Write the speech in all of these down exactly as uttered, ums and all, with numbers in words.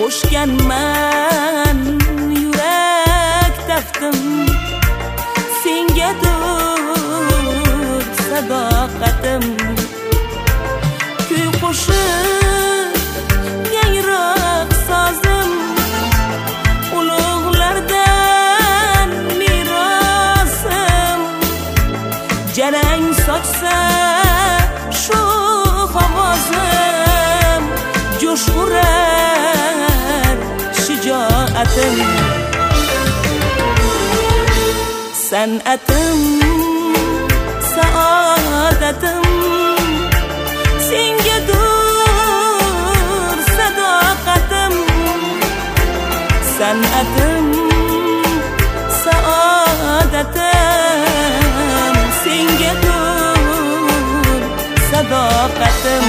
qo'shganman yurak taftim sengadir sadoqatim kuy qo'shib yangroq sozim ulug'lardan merosim jarang sochsa shu ovozim jo'sh urar shijoatim san'atim saodatim sengadir sadoqatim san'atim saodatim sengadir sadoqatim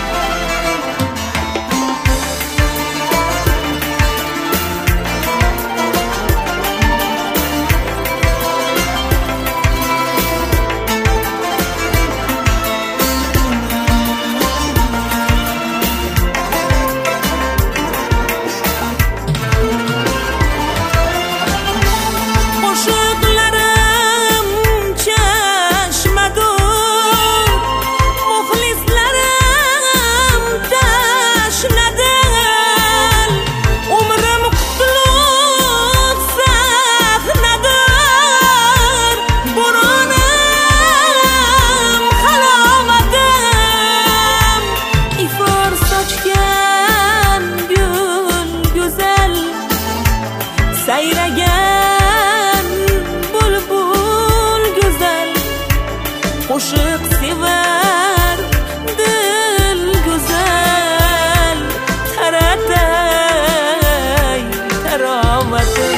sayragan bulbul go'zal qo'shiq sevar dil go'zal taratay tarovatim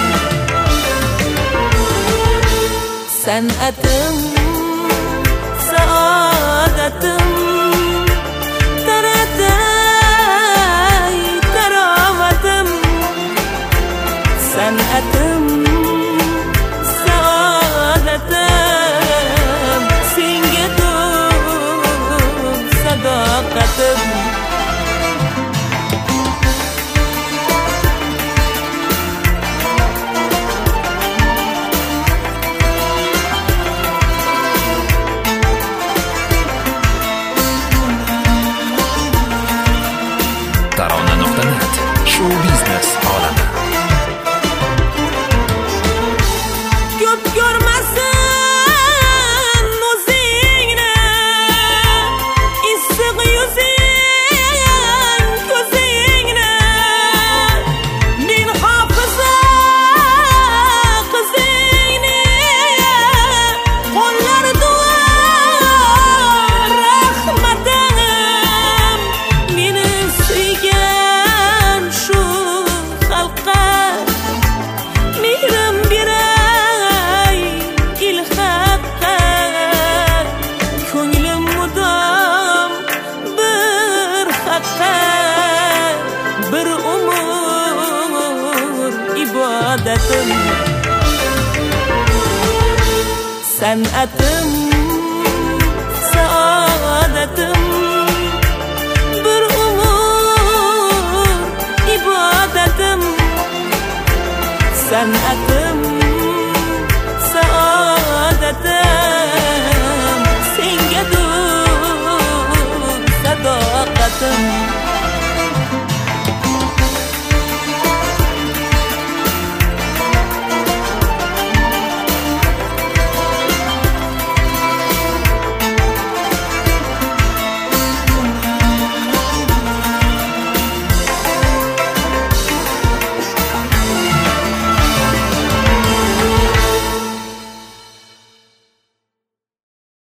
san'atim saodatim taratay tarovatim san'atim saodatim sengadir sadoqatim tarona nuqta net show biznes olami ko'p ko'rmasin o'zingni issiq yuzing ko'zingni men hofiza qizingni qo'llar duo rahmatim meni suygan shu xalqqa mehrim beray ilhaqqa ko'nglim mudom bir haqqa bir umr ibodatim san'atim saodatim bir umr ibodatim san'atim saodatim sengadir sadoqatim